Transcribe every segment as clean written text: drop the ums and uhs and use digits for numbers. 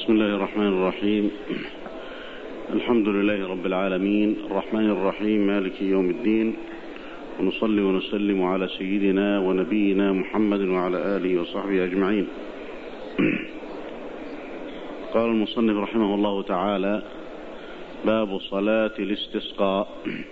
بسم الله الرحمن الرحيم. الحمد لله رب العالمين الرحمن الرحيم مالك يوم الدين، ونصلي ونسلم على سيدنا ونبينا محمد وعلى آله وصحبه أجمعين. قال المصنف رحمه الله تعالى: باب صلاة الاستسقاء.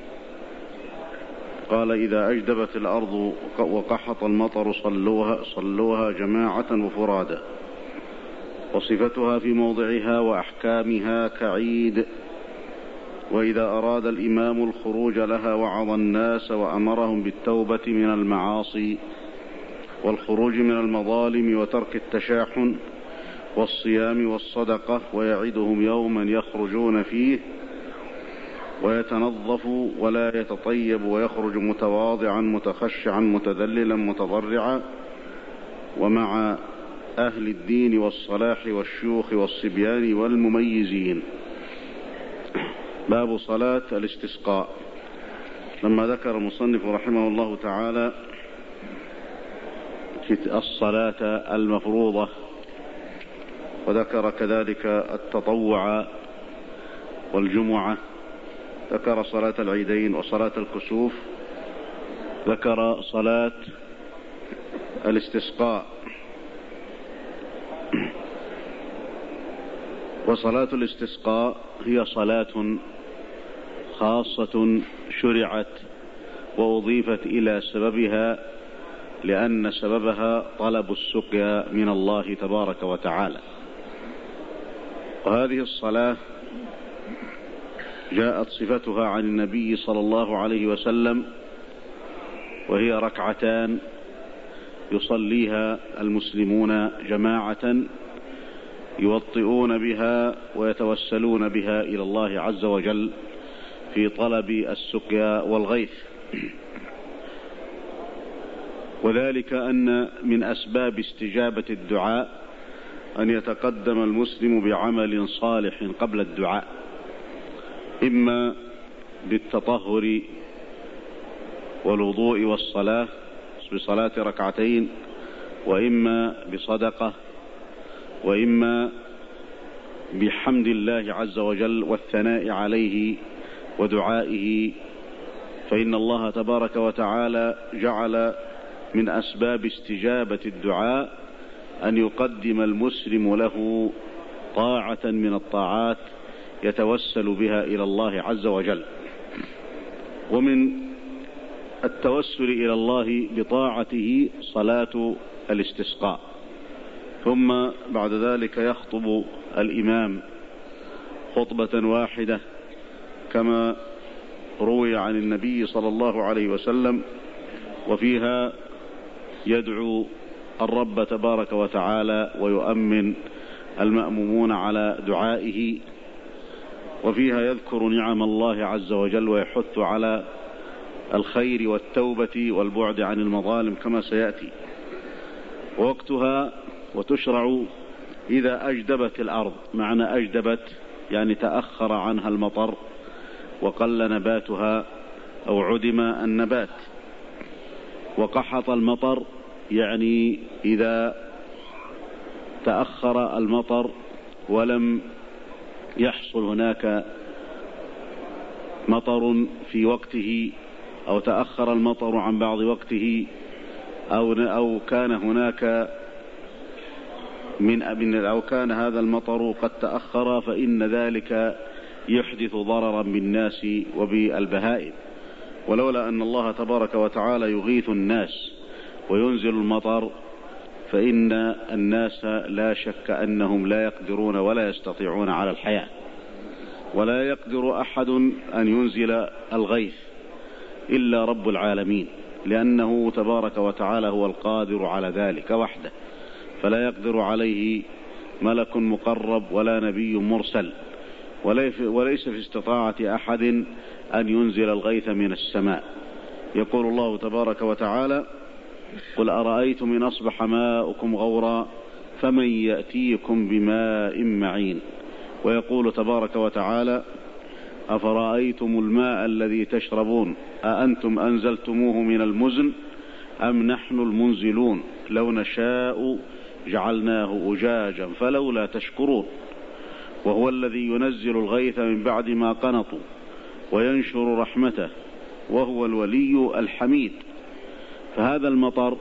قال: إذا أجدبت الأرض وقحط المطر صلوها جماعة وفرادا، وصفتها في موضعها وأحكامها كعيد. وإذا أراد الإمام الخروج لها وعظ الناس وأمرهم بالتوبة من المعاصي والخروج من المظالم وترك التشاحن والصيام والصدقة، ويعدهم يوما يخرجون فيه ويتنظف ولا يتطيب، ويخرج متواضعا متخشعا متذللا متضرعا، ومع أهل الدين والصلاح والشيوخ والصبيان والمميزين. باب صلاة الاستسقاء. لما ذكر المصنف رحمه الله تعالى الصلاة المفروضة، وذكر كذلك التطوع والجمعة، ذكر صلاة العيدين وصلاة الكسوف، ذكر صلاة الاستسقاء. وصلاة الاستسقاء هي صلاة خاصة شرعت وأضيفت إلى سببها، لأن سببها طلب السقيا من الله تبارك وتعالى. وهذه الصلاة جاءت صفتها عن النبي صلى الله عليه وسلم، وهي ركعتان يصليها المسلمون جماعة يوطئون بها ويتوسلون بها إلى الله عز وجل في طلب السقيا والغيث. وذلك أن من أسباب استجابة الدعاء أن يتقدم المسلم بعمل صالح قبل الدعاء، إما بالتطهر والوضوء والصلاة بصلاة ركعتين، وإما بصدقة، وإما بحمد الله عز وجل والثناء عليه ودعائه. فإن الله تبارك وتعالى جعل من أسباب استجابة الدعاء أن يقدم المسلم له طاعة من الطاعات يتوسل بها إلى الله عز وجل. ومن التوسل إلى الله بطاعته صلاة الاستسقاء. ثم بعد ذلك يخطب الإمام خطبة واحدة كما روي عن النبي صلى الله عليه وسلم، وفيها يدعو الرب تبارك وتعالى ويؤمن المأمومون على دعائه، وفيها يذكر نعم الله عز وجل ويحث على الخير والتوبة والبعد عن المظالم كما سيأتي. ووقتها وتشرع إذا أجدبت الأرض، معنى أجدبت يعني تأخر عنها المطر وقل نباتها أو عدم النبات. وقحط المطر يعني إذا تأخر المطر ولم يحصل هناك مطر في وقته، أو تأخر المطر عن بعض وقته، أو كان هناك أو كان هذا المطر قد تأخر، فإن ذلك يحدث ضررا بالناس وبالبهائم. ولولا أن الله تبارك وتعالى يغيث الناس وينزل المطر، فإن الناس لا شك أنهم لا يقدرون ولا يستطيعون على الحياة، ولا يقدر أحد أن ينزل الغيث إلا رب العالمين، لأنه تبارك وتعالى هو القادر على ذلك وحده، فلا يقدر عليه ملك مقرب ولا نبي مرسل، وليس في استطاعة أحد أن ينزل الغيث من السماء. يقول الله تبارك وتعالى: قل أرأيتم إن أصبح ماؤكم غورا فمن يأتيكم بماء معين. ويقول تبارك وتعالى: أفرأيتم الماء الذي تشربون أأنتم أنزلتموه من المزن أم نحن المنزلون لو نشاء جعلناه أجاجا فلولا تشكرون. وهو الذي ينزل الغيث من بعد ما قنطوا وينشر رحمته وهو الولي الحميد. فهذا المطر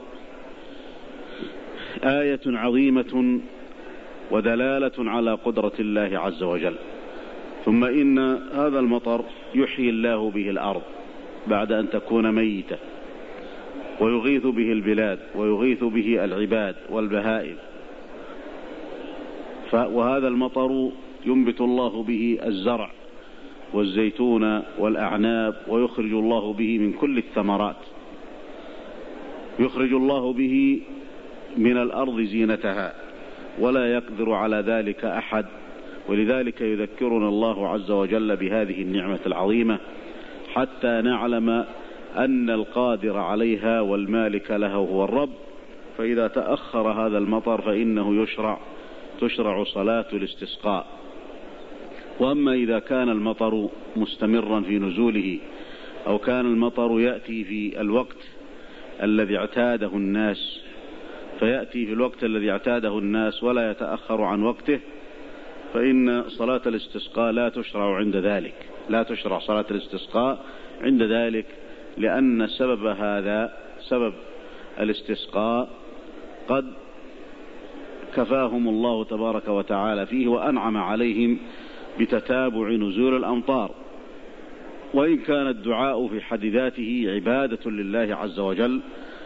آية عظيمة ودلالة على قدرة الله عز وجل. ثم إن هذا المطر يحيي الله به الأرض بعد أن تكون ميتة، ويغيث به البلاد ويغيث به العباد والبهائم. وهذا المطر ينبت الله به الزرع والزيتون والأعناب، ويخرج الله به من كل الثمرات، يخرج الله به من الأرض زينتها، ولا يقدر على ذلك أحد. ولذلك يذكرنا الله عز وجل بهذه النعمة العظيمة حتى نعلم أن القادر عليها والمالك له هو الرب. فإذا تأخر هذا المطر فإنه تشرع صلاة الاستسقاء. وأما إذا كان المطر مستمرا في نزوله، أو كان المطر يأتي في الوقت الذي اعتاده الناس، فيأتي في الوقت الذي اعتاده الناس ولا يتأخر عن وقته، فإن صلاة الاستسقاء لا تشرع عند ذلك، لا تشرع صلاة الاستسقاء عند ذلك، لأن سبب الاستسقاء قد كفاهم الله تبارك وتعالى فيه، وأنعم عليهم بتتابع نزول الأمطار. وإن كان الدعاء في حد ذاته عبادة لله عز وجل،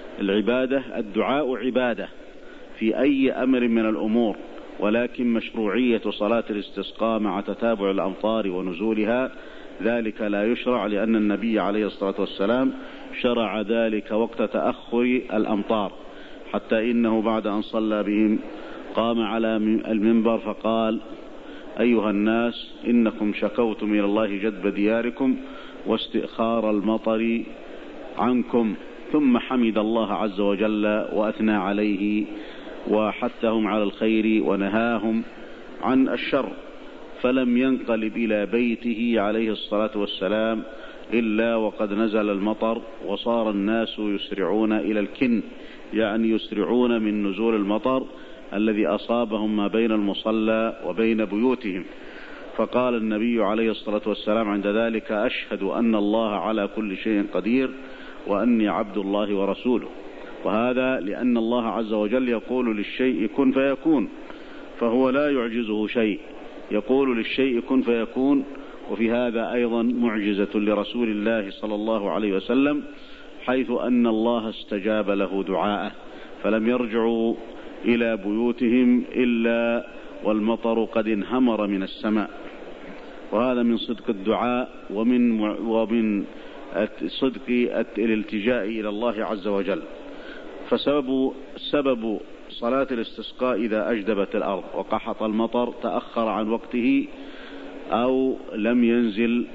الدعاء عبادة في أي أمر من الأمور، ولكن مشروعية صلاة الاستسقاء مع تتابع الأمطار ونزولها ذلك لا يشرع، لأن النبي عليه الصلاة والسلام شرع ذلك وقت تأخر الأمطار، حتى إنه بعد أن صلى بهم قام على المنبر فقال: أيها الناس، إنكم شكوتم إلى الله جدب دياركم واستئخار المطر عنكم. ثم حمد الله عز وجل وأثنى عليه وحثهم على الخير ونهاهم عن الشر، فلم ينقلب إلى بيته عليه الصلاة والسلام إلا وقد نزل المطر، وصار الناس يسرعون إلى الكن، يعني يسرعون من نزول المطر الذي أصابهم ما بين المصلى وبين بيوتهم. فقال النبي عليه الصلاة والسلام عند ذلك: أشهد أن الله على كل شيء قدير وأني عبد الله ورسوله. وهذا لأن الله عز وجل يقول للشيء كن فيكون، فهو لا يعجزه شيء، يقول للشيء كن فيكون. وفي هذا أيضا معجزة لرسول الله صلى الله عليه وسلم، حيث أن الله استجاب له دعاءه، فلم يرجعوا إلى بيوتهم إلا والمطر قد انهمر من السماء. وهذا من صدق الدعاء ومن صدق الالتجاء إلى الله عز وجل. فسبب صلاة الاستسقاء إذا أجدبت الأرض وقحط المطر تأخر عن وقته، أو لم ينزل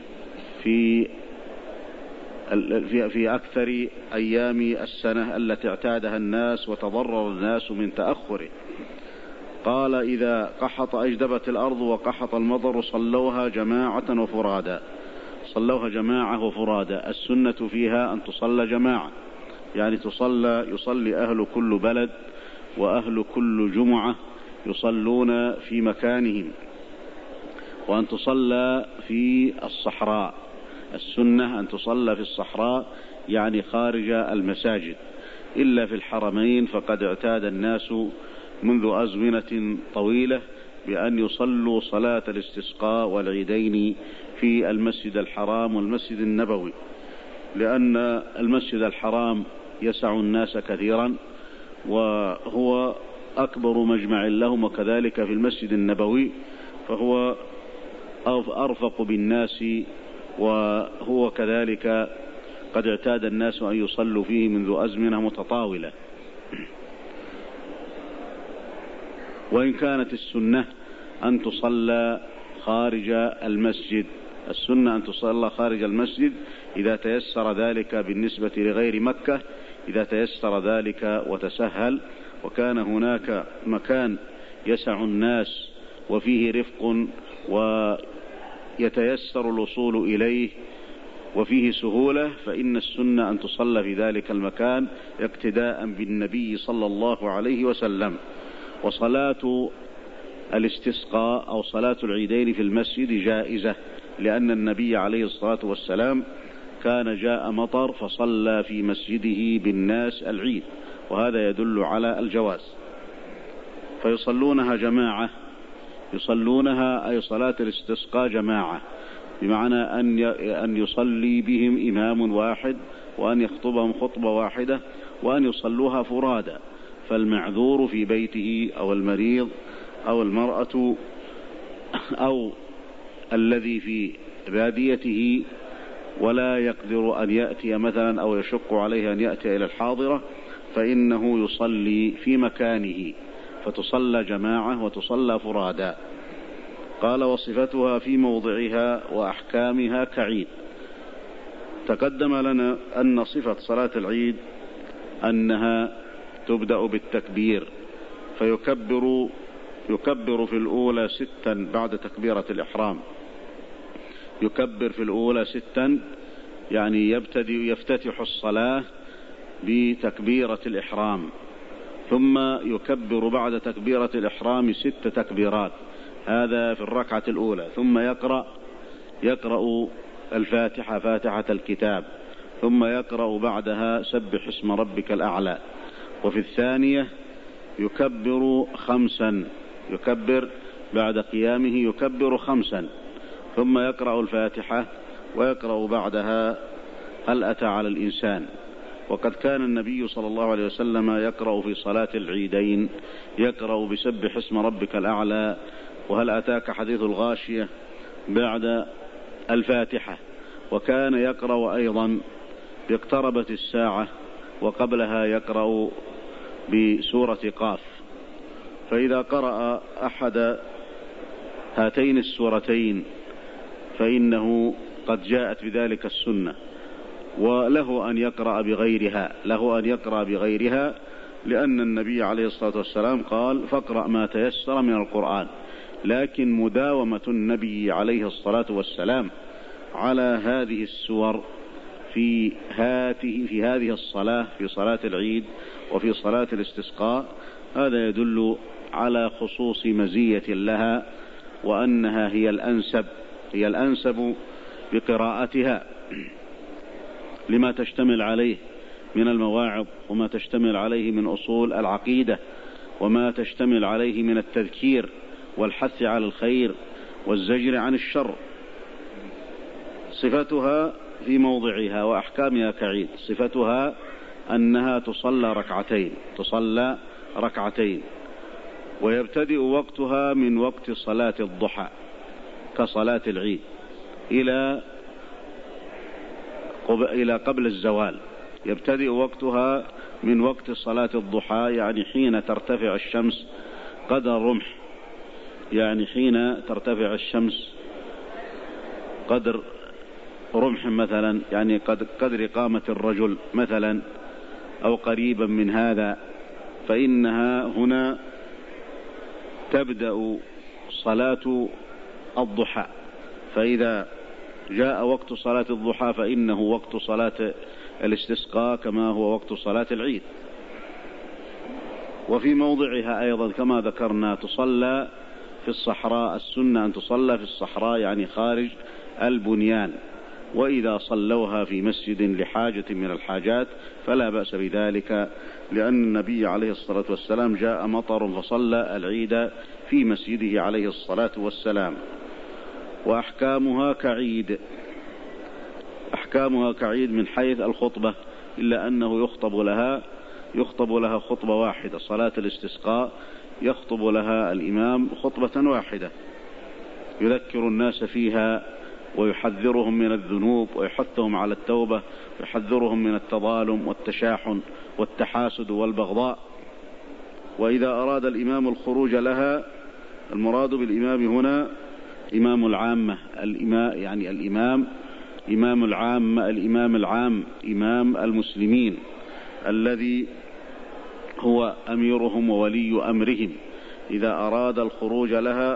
في أكثر أيام السنة التي اعتادها الناس وتضرر الناس من تأخره. قال: إذا قحط أجدبت الأرض وقحط المطر صلوها جماعة وفرادا. صلوها جماعة وفرادا، السنة فيها أن تصلى جماعة، يعني يصلي أهل كل بلد وأهل كل جمعة يصلون في مكانهم، وأن تصلى في الصحراء. السنة أن تصلى في الصحراء، يعني خارج المساجد، إلا في الحرمين فقد اعتاد الناس منذ أزمنة طويلة بأن يصلوا صلاة الاستسقاء والعيدين في المسجد الحرام والمسجد النبوي، لأن المسجد الحرام يسع الناس كثيرا وهو أكبر مجمع لهم، وكذلك في المسجد النبوي فهو أرفق بالناس، وهو كذلك قد اعتاد الناس أن يصلوا فيه منذ أزمنة متطاولة. وإن كانت السنة أن تصلى خارج المسجد، السنة أن تصلى خارج المسجد إذا تيسر ذلك بالنسبة لغير مكة، إذا تيسر ذلك وتسهل، وكان هناك مكان يسع الناس وفيه رفق ويتيسر الوصول إليه وفيه سهولة، فإن السنة أن تصلى في ذلك المكان اقتداء بالنبي صلى الله عليه وسلم. وصلاة الاستسقاء أو صلاة العيدين في المسجد جائزة، لأن النبي عليه الصلاة والسلام كان جاء مطر فصلى في مسجده بالناس العيد، وهذا يدل على الجواز. فيصلونها جماعة، يصلونها أي صلاة الاستسقاء جماعة، بمعنى أن يصلي بهم إمام واحد، وأن يخطبهم خطبة واحدة، وأن يصلوها فرادى. فالمعذور في بيته أو المريض أو المرأة أو الذي في باديته ولا يقدر أن يأتي مثلا أو يشق عليه أن يأتي إلى الحاضرة، فإنه يصلي في مكانه، فتصلى جماعة وتصلى فرادى. قال: وصفتها في موضعها وأحكامها كعيد. تقدم لنا أن صفة صلاة العيد أنها تبدأ بالتكبير، يكبر في الأولى 6 بعد تكبيرة الإحرام. يكبر في الأولى 6، يعني يفتتح الصلاة بتكبيرة الإحرام، ثم يكبر بعد تكبيرة الإحرام 6 تكبيرات، هذا في الركعة الأولى. ثم يقرأ الفاتحة، فاتحة الكتاب، ثم يقرأ بعدها سبح اسم ربك الأعلى. وفي الثانية يكبر 5، يكبر بعد قيامه يكبر 5، ثم يقرأ الفاتحة ويقرأ بعدها هل أتى على الإنسان. وقد كان النبي صلى الله عليه وسلم يقرأ في صلاة العيدين، يقرأ بسبح اسم ربك الأعلى وهل أتاك حديث الغاشية بعد الفاتحة. وكان يقرأ أيضا باقتربت الساعة، وقبلها يقرأ بسورة قاف. فإذا قرأ أحد هاتين السورتين فإنه قد جاءت بذلك السنة، وله أن يقرأ بغيرها، لأن النبي عليه الصلاة والسلام قال: فاقرأ ما تيسر من القرآن. لكن مداومة النبي عليه الصلاة والسلام على هذه السور في هذه الصلاة، في صلاة العيد وفي صلاة الاستسقاء، هذا يدل على خصوص مزية لها، وأنها هي الأنسب بقراءتها لما تشتمل عليه من المواعظ، وما تشتمل عليه من أصول العقيدة، وما تشتمل عليه من التذكير والحث على الخير والزجر عن الشر. صفتها في موضعها وأحكامها كعيد. صفتها أنها تصلى ركعتين، ويبتدئ وقتها من وقت صلاة الضحى كصلاة العيد إلى قبل الزوال. يبتدئ وقتها من وقت صلاة الضحى، يعني حين ترتفع الشمس قدر رمح، يعني حين ترتفع الشمس قدر رمح مثلا، يعني قدر قامة الرجل مثلا أو قريبا من هذا، فإنها هنا تبدأ صلاة الضحى. فإذا جاء وقت صلاة الضحى فإنه وقت صلاة الاستسقاء كما هو وقت صلاة العيد. وفي موضعها أيضا كما ذكرنا تصلى في الصحراء. السنة أن تصلى في الصحراء، يعني خارج البنيان. وإذا صلوها في مسجد لحاجة من الحاجات فلا بأس بذلك، لأن النبي عليه الصلاة والسلام جاء مطر فصلى العيد في مسجده عليه الصلاة والسلام. وأحكامها كعيد، أحكامها كعيد من حيث الخطبة، إلا أنه يخطب لها خطبة واحدة. صلاة الاستسقاء يخطب لها الإمام خطبة واحدة، يذكر الناس فيها ويحذرهم من الذنوب ويحثهم على التوبة، ويحذرهم من التظالم والتشاحن والتحاسد والبغضاء. وإذا أراد الإمام الخروج لها، المراد بالإمام هنا إمام العامة، إمام العام، إمام المسلمين الذي هو أميرهم وولي أمرهم. إذا أراد الخروج لها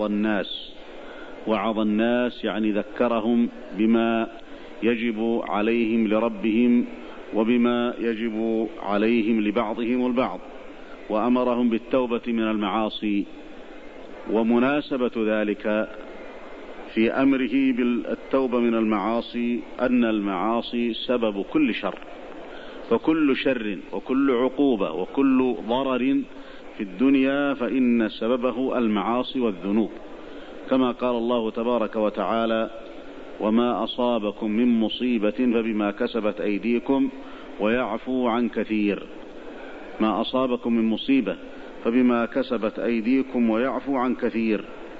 وعظ الناس، يعني ذكرهم بما يجب عليهم لربهم وبما يجب عليهم لبعضهم البعض، وأمرهم بالتوبة من المعاصي ومناسبة ذلك في أمره بالتوبة من المعاصي أن المعاصي سبب كل شر، فكل شر وكل عقوبة وكل ضرر في الدنيا فإن سببه المعاصي والذنوب، كما قال الله تبارك وتعالى: وما أصابكم من مصيبة فبما كسبت أيديكم ويعفو عن كثير. ما أصابكم من مصيبة فبما كسبت أيديكم ويعفو عن كثير.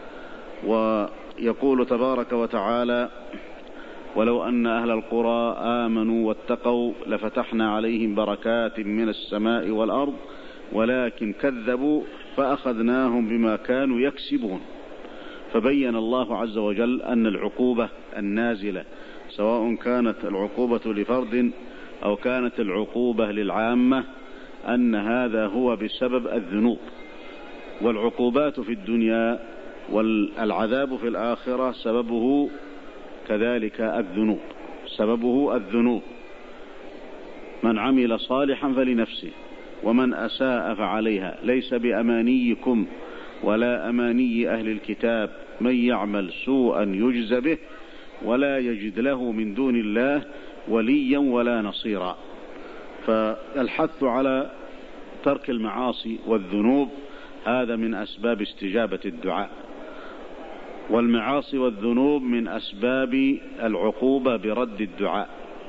ويقول تبارك وتعالى: ولو أن أهل القرى آمنوا واتقوا لفتحنا عليهم بركات من السماء والأرض ولكن كذبوا فأخذناهم بما كانوا يكسبون. فبين الله عز وجل أن العقوبة النازلة سواء كانت العقوبة لفرد أو كانت العقوبة للعامة أن هذا هو بسبب الذنوب، والعقوبات في الدنيا والعذاب في الآخرة سببه كذلك الذنوب، سببه الذنوب. من عمل صالحا فلنفسه ومن أساء فعليها، ليس بأمانيكم ولا أماني أهل الكتاب، من يعمل سوءا يجز به ولا يجد له من دون الله وليا ولا نصيرا. فالحث على ترك المعاصي والذنوب هذا من أسباب استجابة الدعاء، والمعاصي والذنوب من أسباب العقوبة برد الدعاء،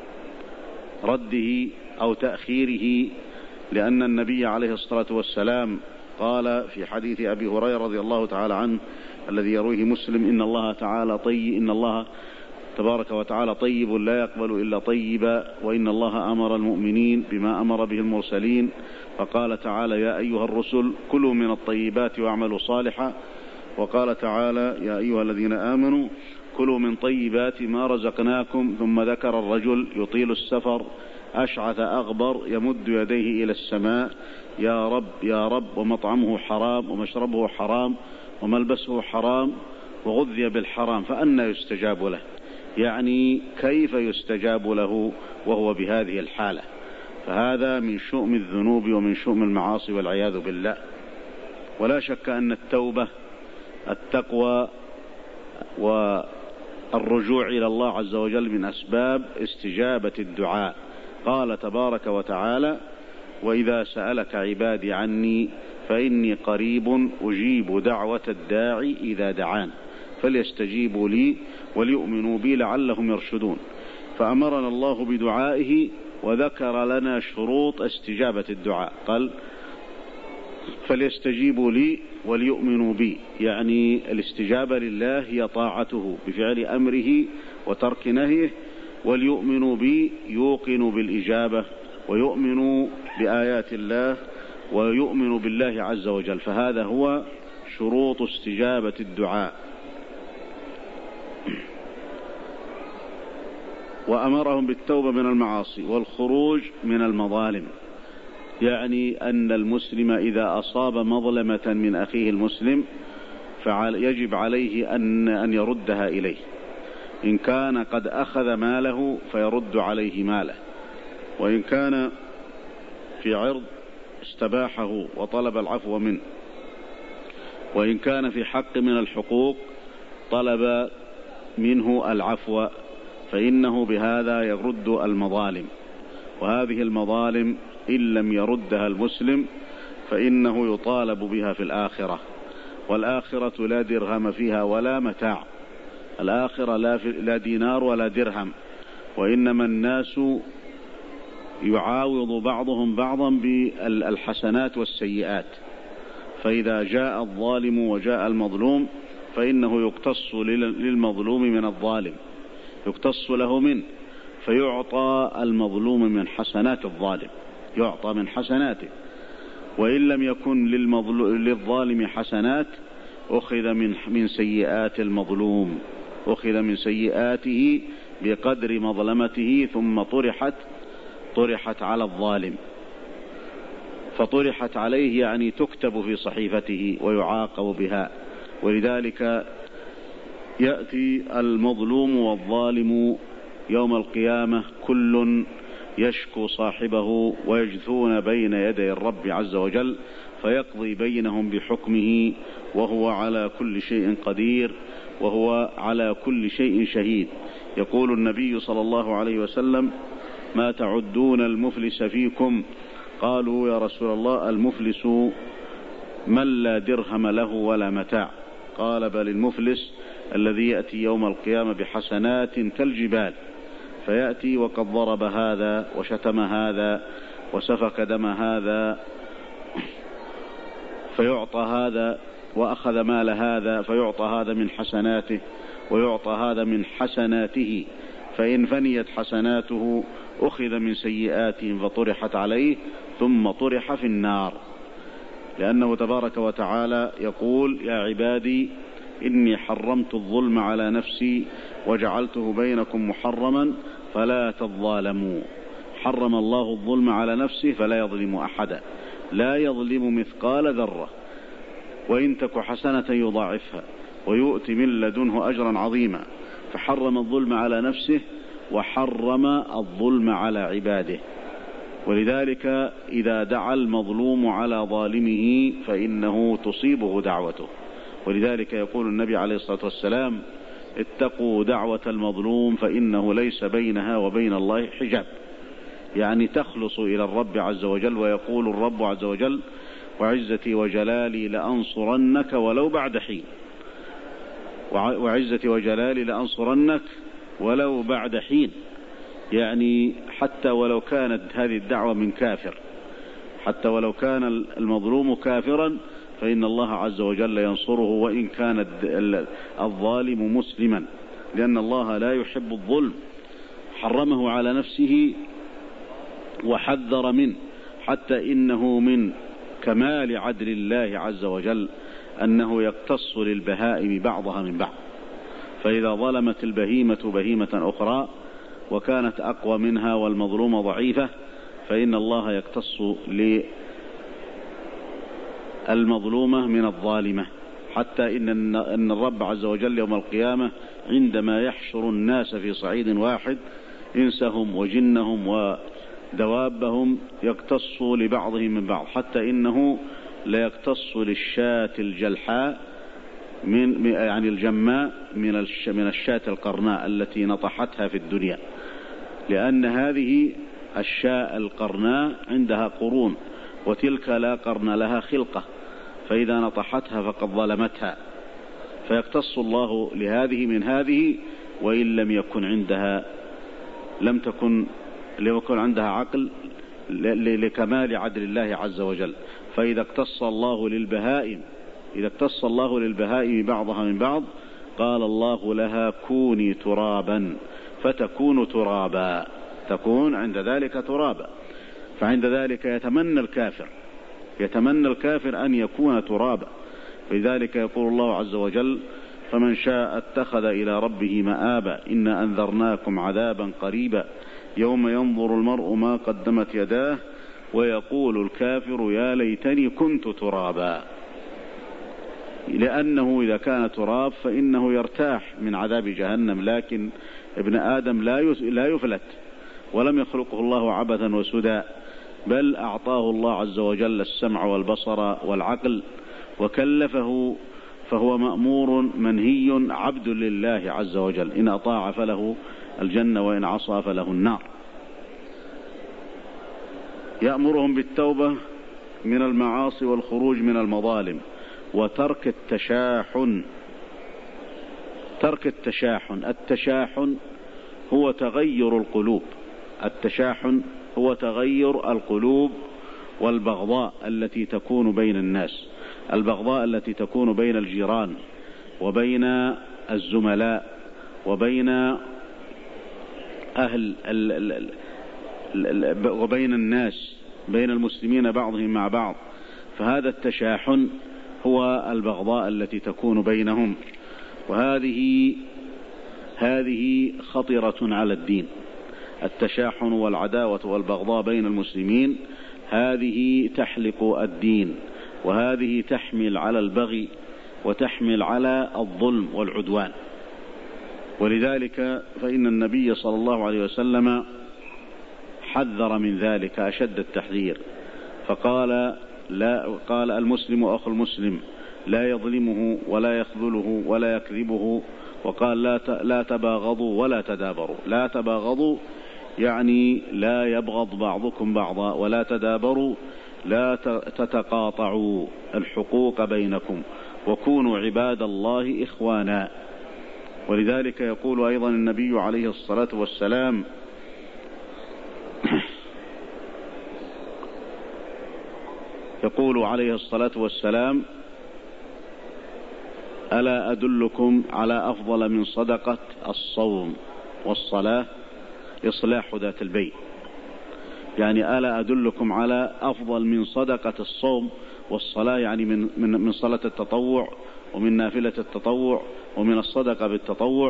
رده أو تأخيره، لأن النبي عليه الصلاة والسلام قال في حديث أبي هريرة رضي الله تعالى عنه الذي يرويه مسلم: إن الله تبارك وتعالى طيب لا يقبل إلا طيبا، وإن الله أمر المؤمنين بما أمر به المرسلين، فقال تعالى: يا أيها الرسل كلوا من الطيبات واعملوا صالحا، وقال تعالى: يا أيها الذين آمنوا كلوا من طيبات ما رزقناكم، ثم ذكر الرجل يطيل السفر أشعث أغبر يمد يديه إلى السماء: يا رب يا رب، ومطعمه حرام ومشربه حرام وملبسه حرام وغذي بالحرام، فأنى يستجاب له؟ يعني كيف يستجاب له وهو بهذه الحالة؟ فهذا من شؤم الذنوب ومن شؤم المعاصي والعياذ بالله. ولا شك أن التوبة، التقوى، والرجوع إلى الله عز وجل من أسباب استجابة الدعاء. قال تبارك وتعالى: وإذا سألك عبادي عني فإني قريب أجيب دعوة الداعي إذا دعان فليستجيبوا لي وليؤمنوا بي لعلهم يرشدون. فأمرنا الله بدعائه وذكر لنا شروط استجابة الدعاء، قال: فليستجيبوا لي وليؤمنوا بي، يعني الاستجابة لله هي طاعته بفعل أمره وترك نهيه، وليؤمنوا بي يوقنوا بالإجابة ويؤمنوا بآيات الله ويؤمنوا بالله عز وجل. فهذا هو شروط استجابة الدعاء. وأمرهم بالتوبة من المعاصي والخروج من المظالم، يعني أن المسلم إذا أصاب مظلمة من أخيه المسلم يجب عليه أن يردها إليه. إن كان قد أخذ ماله فيرد عليه ماله، وإن كان في عرض استباحه وطلب العفو منه، وإن كان في حق من الحقوق طلب منه العفو، فإنه بهذا يرد المظالم. وهذه المظالم إن لم يردها المسلم فإنه يطالب بها في الآخرة، والآخرة لا درهم فيها ولا متاع، الآخرة لا دينار ولا درهم، وإنما الناس يعاوض بعضهم بعضا بالحسنات والسيئات. فإذا جاء الظالم وجاء المظلوم فإنه يقتص للمظلوم من الظالم، يقتص له منه، فيعطى المظلوم من حسنات الظالم، يعطى من حسناته. وإن لم يكن للظالم حسنات أخذ من سيئات المظلوم، أخذ من سيئاته بقدر مظلمته ثم طرحت على الظالم، فطرحت عليه يعني تكتب في صحيفته ويعاقب بها. ولذلك يأتي المظلوم والظالم يوم القيامة كل يشكو صاحبه ويجثون بين يدي الرب عز وجل فيقضي بينهم بحكمه، وهو على كل شيء قدير، وهو على كل شيء شهيد. يقول النبي صلى الله عليه وسلم: ما تعدون المفلس فيكم؟ قالوا: يا رسول الله، المفلس من لا درهم له ولا متاع. قال: بل المفلس الذي يأتي يوم القيامة بحسنات كالجبال، فيأتي وقد ضرب هذا وشتم هذا وسفك دم هذا، فيعطى هذا، وأخذ مال هذا فيعطى هذا من حسناته ويعطى هذا من حسناته، فإن فنيت حسناته أخذ من سيئاتهم فطرحت عليه ثم طرح في النار. لأنه تبارك وتعالى يقول: يا عبادي إني حرمت الظلم على نفسي وجعلته بينكم محرما فلا تظالموا. حرم الله الظلم على نفسه فلا يظلم أحدا، لا يظلم مثقال ذرة، وإن تك حسنة يضاعفها ويؤتي من لدنه أجرا عظيما. فحرم الظلم على نفسه وحرم الظلم على عباده. ولذلك إذا دعا المظلوم على ظالمه فإنه تصيبه دعوته. ولذلك يقول النبي عليه الصلاة والسلام: اتقوا دعوة المظلوم فإنه ليس بينها وبين الله حجاب، يعني تخلص إلى الرب عز وجل. ويقول الرب عز وجل: وعزتي وجلالي لأنصرنك ولو بعد حين. وعزتي وجلالي لأنصرنك ولو بعد حين، يعني حتى ولو كانت هذه الدعوة من كافر، حتى ولو كان المظلوم كافرا فإن الله عز وجل ينصره وإن كان الظالم مسلما، لأن الله لا يحب الظلم، حرمه على نفسه وحذر منه، حتى إنه من كمال عدل الله عز وجل أنه يقتص للبهائم بعضها من بعض. فإذا ظلمت البهيمة بهيمة أخرى وكانت أقوى منها والمظلومة ضعيفة فإن الله يقتص للمظلومة من الظالمة، حتى إن الرب عز وجل يوم القيامة عندما يحشر الناس في صعيد واحد، إنسهم وجنهم ودوابهم، يقتص لبعضهم من بعض، حتى إنه لا يقتص للشاة الجلحاء يعني الجماء من الشاة القرناء التي نطحتها في الدنيا، لأن هذه الشاة القرناء عندها قرون وتلك لا قرن لها خلقة، فإذا نطحتها فقد ظلمتها، فيقتص الله لهذه من هذه وإن لم يكن عندها عقل لكمال عدل الله عز وجل. فإذا اقتص الله للبهائم بعضها من بعض قال الله لها: كوني ترابا، فتكون ترابا، تكون عند ذلك ترابا. فعند ذلك يتمنى الكافر أن يكون ترابا. فلذلك يقول الله عز وجل: فمن شاء اتخذ إلى ربه مآبا إنا أنذرناكم عذابا قريبا يوم ينظر المرء ما قدمت يداه ويقول الكافر يا ليتني كنت ترابا. لأنه إذا كان تراب فإنه يرتاح من عذاب جهنم، لكن ابن آدم لا يفلت، ولم يخلقه الله عبثا وسدى، بل أعطاه الله عز وجل السمع والبصر والعقل وكلفه، فهو مأمور منهي عبد لله عز وجل، إن أطاع فله الجنة وإن عصى فله النار. يأمرهم بالتوبة من المعاصي والخروج من المظالم وترك التشاحن. التشاحن هو تغير القلوب، التشاحن هو تغير القلوب والبغضاء التي تكون بين الناس، البغضاء التي تكون بين الجيران وبين الزملاء وبين وبين الناس، بين المسلمين بعضهم مع بعض. فهذا التشاحن هو البغضاء التي تكون بينهم، وهذه خطرة على الدين. التشاحن والعداوة والبغضاء بين المسلمين هذه تحلق الدين، وهذه تحمل على البغي وتحمل على الظلم والعدوان. ولذلك فإن النبي صلى الله عليه وسلم حذر من ذلك أشد التحذير، فقال: لا قال المسلم أخو المسلم لا يظلمه ولا يخذله ولا يكذبه. وقال لا تباغضوا ولا تدابروا. لا تباغضوا يعني لا يبغض بعضكم بعضا، ولا تدابروا لا تتقاطعوا الحقوق بينكم، وكونوا عباد الله إخوانا. ولذلك يقول أيضا النبي عليه الصلاة والسلام يقول عليه الصلاة والسلام: ألا أدلكم على أفضل من صدقة الصوم والصلاة إصلاح ذات البين. يعني ألا أدلكم على أفضل من صدقة الصوم والصلاة، يعني من صلاة التطوع ومن نافلة التطوع ومن الصدقة بالتطوع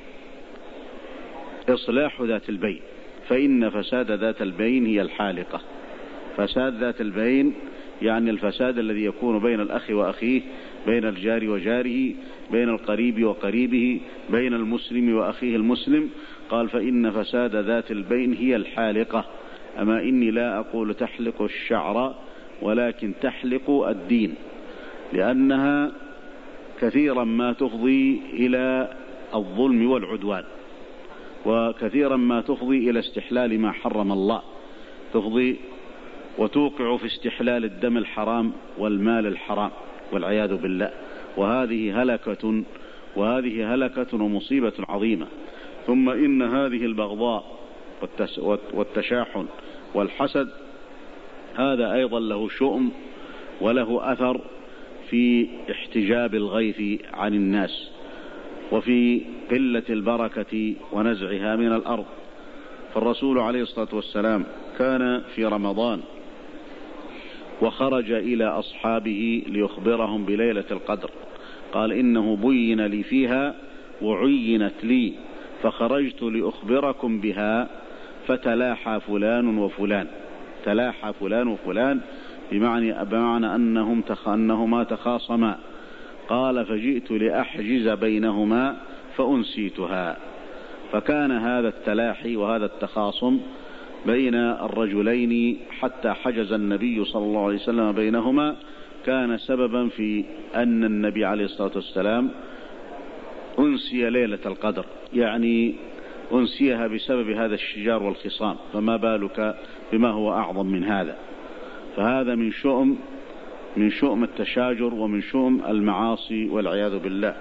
إصلاح ذات البين، فإن فساد ذات البين هي الحالقة. فساد ذات البين يعني الفساد الذي يكون بين الأخ وأخيه، بين الجار وجاره، بين القريب وقريبه، بين المسلم وأخيه المسلم. قال: فإن فساد ذات البين هي الحالقة. أما إني لا أقول تحلق الشعر ولكن تحلق الدين، لأنها كثيرا ما تفضي إلى الظلم والعدوان، وكثيرا ما تفضي إلى استحلال ما حرم الله، تفضي وتوقع في استحلال الدم الحرام والمال الحرام والعياذ بالله. وهذه هلكة ومصيبة عظيمة. ثم إن هذه البغضاء والتشاحن والحسد هذا أيضا له شؤم وله أثر في احتجاب الغيث عن الناس، وفي قلة البركة ونزعها من الأرض. فالرسول عليه الصلاة والسلام كان في رمضان وخرج إلى أصحابه ليخبرهم بليلة القدر. قال: إنه بين لي فيها وعينت لي، فخرجت لأخبركم بها، فتلاحى فلان وفلان. تلاحى فلان وفلان بمعنى أنهما تخاصما. قال: فجئت لأحجز بينهما فأنسيتها. فكان هذا التلاحي وهذا التخاصم بين الرجلين حتى حجز النبي صلى الله عليه وسلم بينهما، كان سببا في أن النبي عليه الصلاة والسلام أنسي ليلة القدر، يعني أنسيها بسبب هذا الشجار والخصام، فما بالك بما هو أعظم من هذا. فهذا من شؤم التشاجر ومن شؤم المعاصي والعياذ بالله.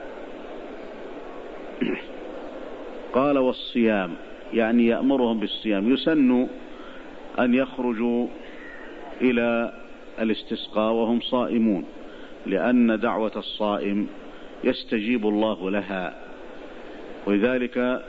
قال: والصيام، يعني يأمرهم بالصيام. يسن أن يخرجوا إلى الاستسقاء وهم صائمون، لأن دعوة الصائم يستجيب الله لها. ولذلك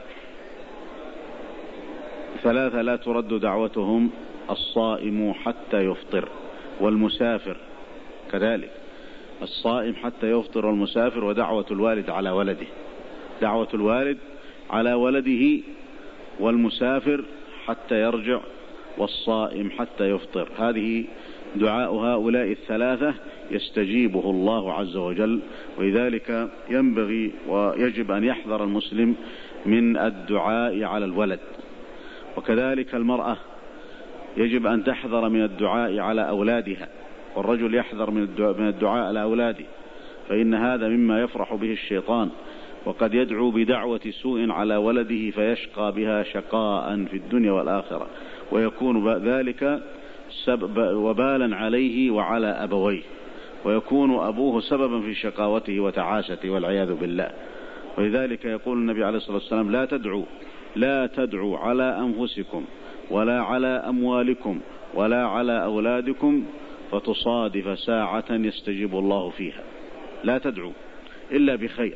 ثلاثة لا ترد دعوتهم: الصائم حتى يفطر، والمسافر كذلك. الصائم حتى يفطر والمسافر، ودعوة الوالد على ولده. دعوة الوالد على ولده، والمسافر حتى يرجع، والصائم حتى يفطر. هذه دعاء هؤلاء الثلاثة يستجيبه الله عز وجل. ولذلك ينبغي ويجب أن يحذر المسلم من الدعاء على الولد. وكذلك المرأة يجب أن تحذر من الدعاء على أولادها، والرجل يحذر من الدعاء على أولاده، فإن هذا مما يفرح به الشيطان، وقد يدعو بدعوة سوء على ولده فيشقى بها شقاء في الدنيا والآخرة، ويكون ذلك وبالا عليه وعلى أبويه، ويكون أبوه سببا في شقاوته وتعاسته والعياذ بالله. ولذلك يقول النبي عليه الصلاة والسلام: لا تدعوا على أنفسكم ولا على أموالكم ولا على أولادكم فتصادف ساعة يستجيب الله فيها. لا تدعوا إلا بخير.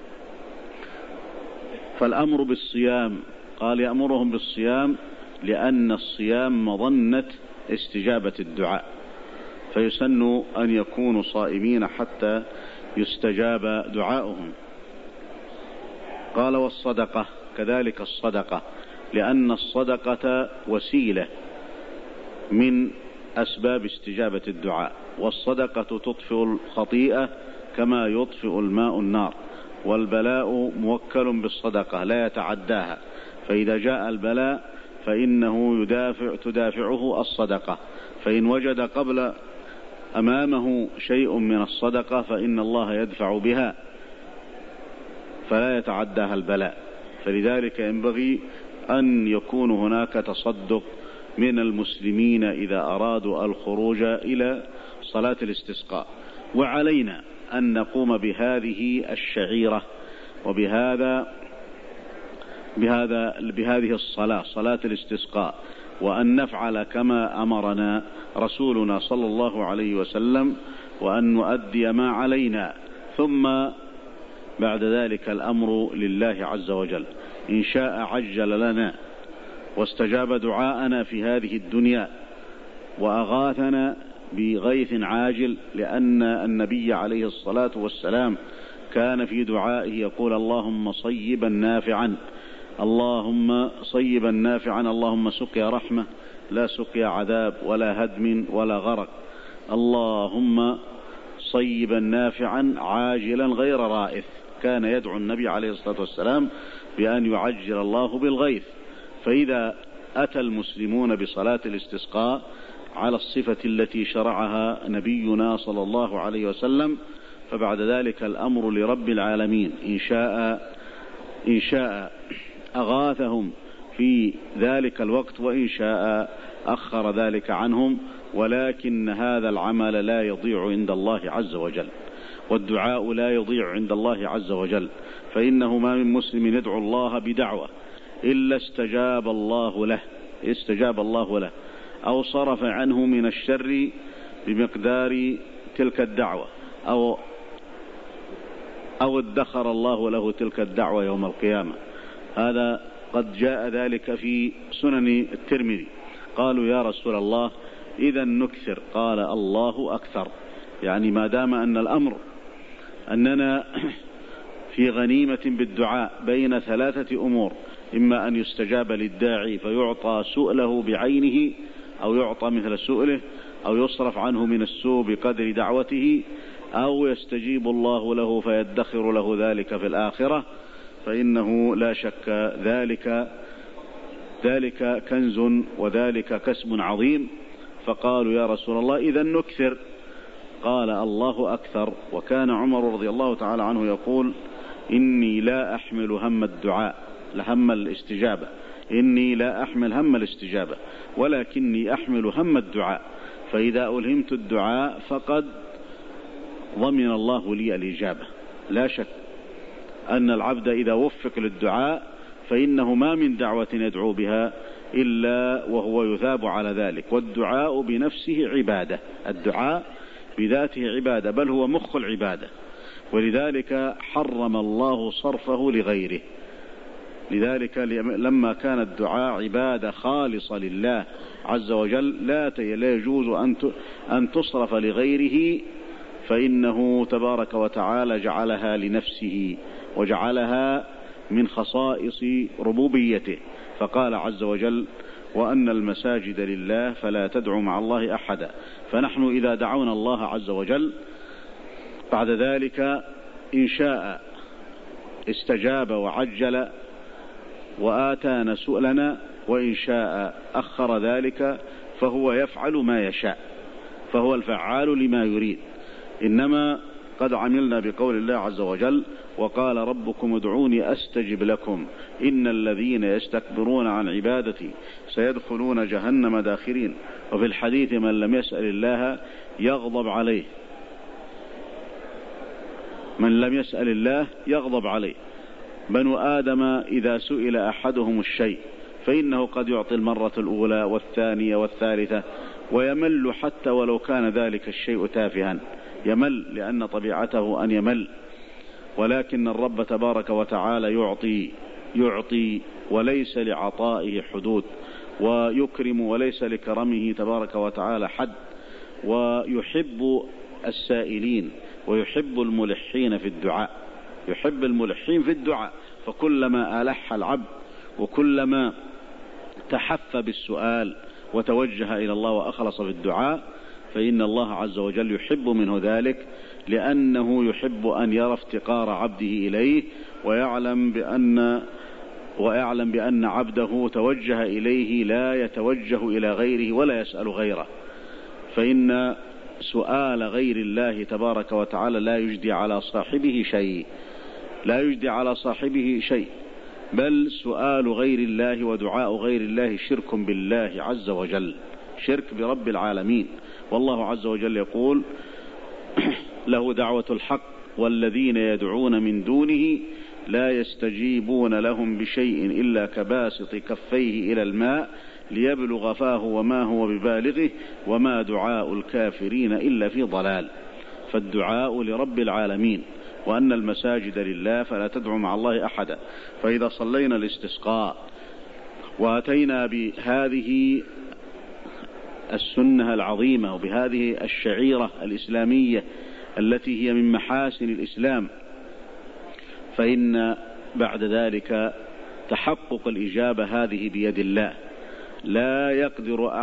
فالأمر بالصيام، قال: يأمرهم بالصيام لأن الصيام مظنة استجابة الدعاء، فيسن أن يكونوا صائمين حتى يستجاب دعاؤهم. قال: والصدقة، كذلك الصدقة، لأن الصدقة وسيلة من أسباب استجابة الدعاء. والصدقة تطفئ الخطيئة كما يطفئ الماء النار، والبلاء موكل بالصدقة لا يتعداها، فإذا جاء البلاء فإنه تدافعه الصدقة. فإن وجد قبل أمامه شيء من الصدقة فإن الله يدفع بها فلا يتعداها البلاء. فلذلك ينبغي أن يكون هناك تصدق من المسلمين إذا أرادوا الخروج إلى صلاة الاستسقاء. وعلينا أن نقوم بهذه الشعيرة بهذه الصلاة، صلاة الاستسقاء، وأن نفعل كما أمرنا رسولنا صلى الله عليه وسلم، وأن نؤدي ما علينا، ثم بعد ذلك الأمر لله عز وجل. إن شاء عجل لنا واستجاب دعاءنا في هذه الدنيا وأغاثنا بغيث عاجل، لأن النبي عليه الصلاة والسلام كان في دعائه يقول اللهم صيبا نافعا، اللهم صيبا نافعا، اللهم سقيا رحمة لا سقيا عذاب ولا هدم ولا غرق، اللهم صيبا نافعا عاجلا غير رائث. كان يدعو النبي عليه الصلاة والسلام بأن يعجل الله بالغيث. فإذا أتى المسلمون بصلاة الاستسقاء على الصفة التي شرعها نبينا صلى الله عليه وسلم، فبعد ذلك الأمر لرب العالمين. إن شاء أغاثهم في ذلك الوقت، وإن شاء أخر ذلك عنهم، ولكن هذا العمل لا يضيع عند الله عز وجل، والدعاء لا يضيع عند الله عز وجل. فإنه ما من مسلم يدعو الله بدعوة إلا استجاب الله له أو صرف عنه من الشر بمقدار تلك الدعوة، أو ادخر الله له تلك الدعوة يوم القيامة. هذا قد جاء ذلك في سنن الترمذي. قالوا يا رسول الله إذا نكثر، قال الله أكثر. يعني ما دام أن الأمر أننا في غنيمة بالدعاء بين ثلاثة أمور: إما أن يستجاب للداعي فيعطى سؤله بعينه، أو يعطى مثل سؤله، أو يصرف عنه من السوء بقدر دعوته، أو يستجيب الله له فيدخر له ذلك في الآخرة، فإنه لا شك ذلك كنز وذلك كسب عظيم. فقالوا يا رسول الله إذا نكثر، قال الله أكثر. وكان عمر رضي الله تعالى عنه يقول إني لا أحمل هم الدعاء لهم الاستجابة، إني لا أحمل هم الاستجابة ولكني أحمل هم الدعاء، فإذا ألهمت الدعاء فقد ضمن الله لي الإجابة. لا شك أن العبد إذا وفق للدعاء فإنه ما من دعوة يدعو بها إلا وهو يثاب على ذلك. والدعاء بنفسه عبادة، الدعاء بذاته عبادة، بل هو مخ العبادة، ولذلك حرم الله صرفه لغيره. لذلك لما كان الدعاء عبادة خالصة لله عز وجل لا يجوز أن تصرف لغيره، فإنه تبارك وتعالى جعلها لنفسه وجعلها من خصائص ربوبيته. فقال عز وجل وأن المساجد لله فلا تدعوا مع الله أحدا. فنحن إذا دعونا الله عز وجل بعد ذلك إن شاء استجاب وعجل وآتانا سؤلنا، وإن شاء أخر ذلك، فهو يفعل ما يشاء، فهو الفعال لما يريد. إنما قد عملنا بقول الله عز وجل وقال ربكم ادعوني أستجب لكم إن الذين يستكبرون عن عبادتي سيدخلون جهنم داخرين. وفي الحديث من لم يسأل الله يغضب عليه، من لم يسأل الله يغضب عليه. بنو آدم إذا سئل أحدهم الشيء فإنه قد يعطي المرة الأولى والثانية والثالثة ويمل، حتى ولو كان ذلك الشيء تافها يمل، لأن طبيعته أن يمل. ولكن الرب تبارك وتعالى يعطي وليس لعطائه حدود، ويكرم وليس لكرمه تبارك وتعالى حد، ويحب السائلين ويحب الملحين في الدعاء، يحب الملحين في الدعاء. فكلما ألح العبد وكلما تحف بالسؤال وتوجه إلى الله وأخلص في الدعاء فإن الله عز وجل يحب منه ذلك، لأنه يحب أن يرى افتقار عبده إليه، ويعلم بأن عبده توجه إليه لا يتوجه إلى غيره ولا يسأل غيره. فإن سؤال غير الله تبارك وتعالى لا يجدي على صاحبه شيء، لا يجدي على صاحبه شيء، بل سؤال غير الله ودعاء غير الله شرك بالله عز وجل، شرك برب العالمين. والله عز وجل يقول له دعوة الحق والذين يدعون من دونه لا يستجيبون لهم بشيء إلا كباسط كفيه إلى الماء ليبلغ فاه وما هو ببالغه وما دعاء الكافرين إلا في ضلال. فالدعاء لرب العالمين، وأن المساجد لله فلا تدعو مع الله أحدا. فإذا صلينا الاستسقاء وأتينا بهذه السنة العظيمة وبهذه الشعيرة الإسلامية التي هي من محاسن الإسلام، فإن بعد ذلك تحقق الإجابة هذه بيد الله. لا يقدر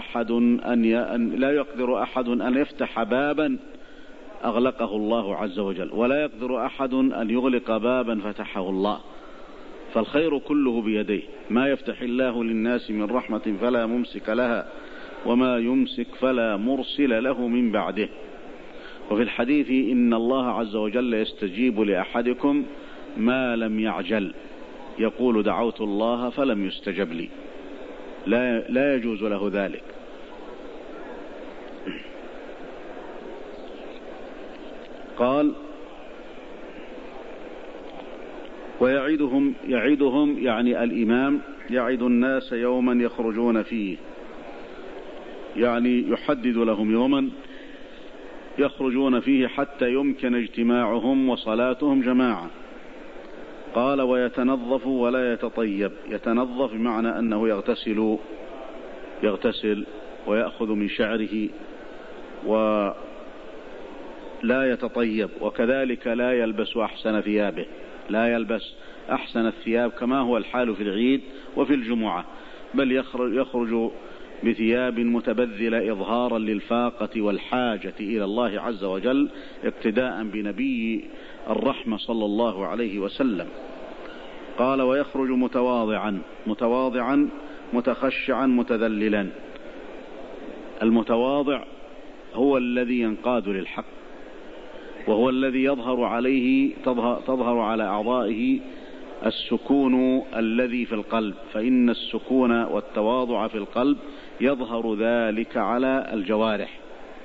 أحد أن يفتح بابا أغلقه الله عز وجل، ولا يقدر أحد أن يغلق بابا فتحه الله، فالخير كله بيديه. ما يفتح الله للناس من رحمة فلا ممسك لها وما يمسك فلا مرسل له من بعده. وفي الحديث إن الله عز وجل يستجيب لأحدكم ما لم يعجل، يقول دعوت الله فلم يستجب لي، لا يجوز له ذلك. قال ويعدهم يعني الإمام يعد الناس يوما يخرجون فيه، يعني يحدد لهم يوما يخرجون فيه حتى يمكن اجتماعهم وصلاتهم جماعة. قال ويتنظف ولا يتطيب. يتنظف بمعنى أنه يغتسل ويأخذ من شعره ولا يتطيب، وكذلك لا يلبس أحسن ثيابه، لا يلبس أحسن الثياب كما هو الحال في العيد وفي الجمعة، بل يخرج بثياب متبذلة إظهارا للفاقة والحاجة إلى الله عز وجل، اقتداء بنبي الرحمة صلى الله عليه وسلم. قال ويخرج متواضعا متخشعا متذللا. المتواضع هو الذي ينقاد للحق، وهو الذي تظهر على أعضائه السكون الذي في القلب، فإن السكون والتواضع في القلب يظهر ذلك على الجوارح.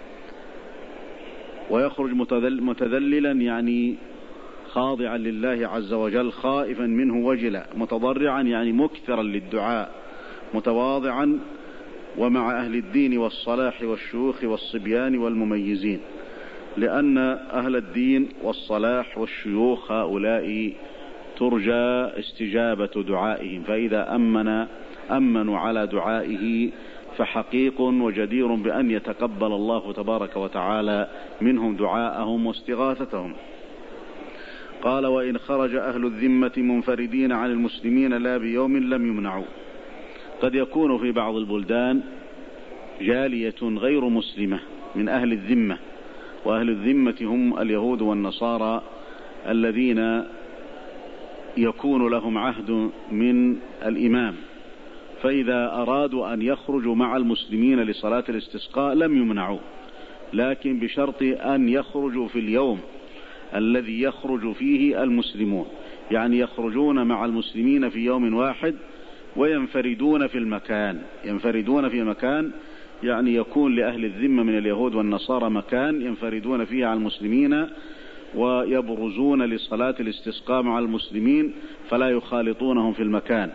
ويخرج متذللا يعني خاضعا لله عز وجل، خائفا منه وجلا، متضرعا يعني مكثرا للدعاء، متواضعا ومع أهل الدين والصلاح والشيوخ والصبيان والمميزين، لأن أهل الدين والصلاح والشيوخ هؤلاء ترجى استجابة دعائهم، فإذا أمنوا على دعائه فحقيق وجدير بأن يتقبل الله تبارك وتعالى منهم دعاءهم واستغاثتهم. قال وإن خرج أهل الذمة منفردين عن المسلمين لا بيوم لم يمنعوا. قد يكون في بعض البلدان جالية غير مسلمة من أهل الذمة، وأهل الذمة هم اليهود والنصارى الذين يكون لهم عهد من الإمام، فإذا أرادوا أن يخرجوا مع المسلمين لصلاة الاستسقاء لم يمنعوا، لكن بشرط أن يخرجوا في اليوم الذي يخرج فيه المسلمون، يعني يخرجون مع المسلمين في يوم واحد وينفردون في مكان، يعني يكون لأهل الذمة من اليهود والنصارى مكان ينفردون فيه على المسلمين ويبرزون لصلاة الاستسقاء مع المسلمين فلا يخالطونهم في المكان،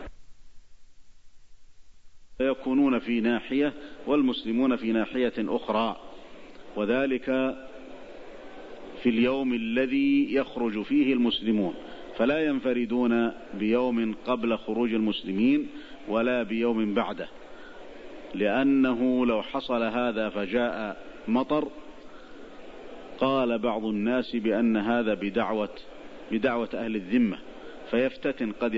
فيكونون في ناحية والمسلمون في ناحية أخرى، وذلك في اليوم الذي يخرج فيه المسلمون، فلا ينفردون بيوم قبل خروج المسلمين ولا بيوم بعده، لأنه لو حصل هذا فجاء مطر قال بعض الناس بأن هذا بدعوة أهل الذمة، قد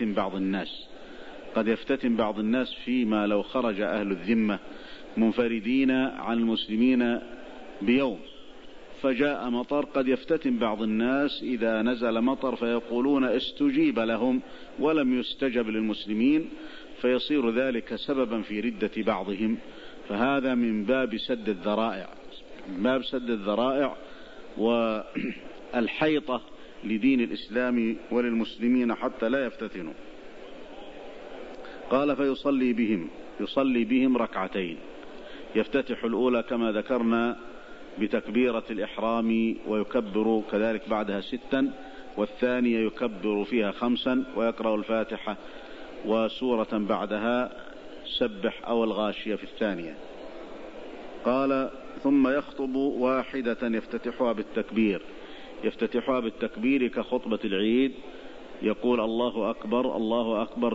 يفتتن بعض الناس فيما لو خرج أهل الذمة منفردين عن المسلمين بيوم فجاء مطر، قد يفتتن بعض الناس إذا نزل مطر فيقولون استجيب لهم ولم يستجب للمسلمين، فيصير ذلك سببا في ردة بعضهم، فهذا من باب سد الذرائع. باب سد الذرائع والحيطة لدين الإسلام وللمسلمين حتى لا يفتتنوا. قال يصلي بهم ركعتين، يفتتح الأولى كما ذكرنا بتكبيرة الإحرام ويكبر كذلك بعدها 6، والثانية يكبر فيها 5 ويقرأ الفاتحة وسورة بعدها سبح أو الغاشية في الثانية. قال ثم يخطب واحدة يفتتحها بالتكبير كخطبة العيد، يقول الله أكبر الله أكبر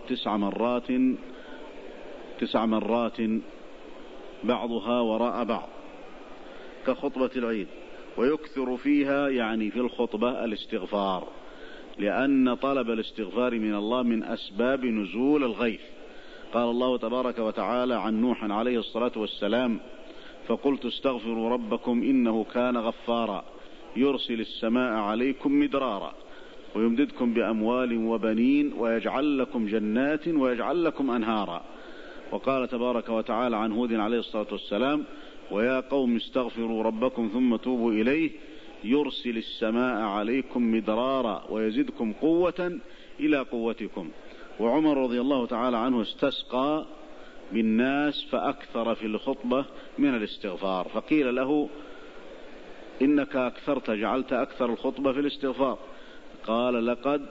9 مرات بعضها وراء بعض كخطبة العيد، ويكثر فيها يعني في الخطبة الاستغفار، لأن طلب الاستغفار من الله من أسباب نزول الغيث. قال الله تبارك وتعالى عن نوح عليه الصلاة والسلام: فقلت استغفروا ربكم إنه كان غفارا يرسل السماء عليكم مدرارا ويمددكم بأموال وبنين ويجعل لكم جنات ويجعل لكم أنهارا. وقال تبارك وتعالى عن هود عليه الصلاة والسلام: ويا قوم استغفروا ربكم ثم توبوا إليه يرسل السماء عليكم مدرارا ويزدكم قوة إلى قوتكم. وعمر رضي الله تعالى عنه استسقى بالناس فأكثر في الخطبة من الاستغفار، فقيل له: إنك أكثرت، جعلت أكثر الخطبة في الاستغفار. قال: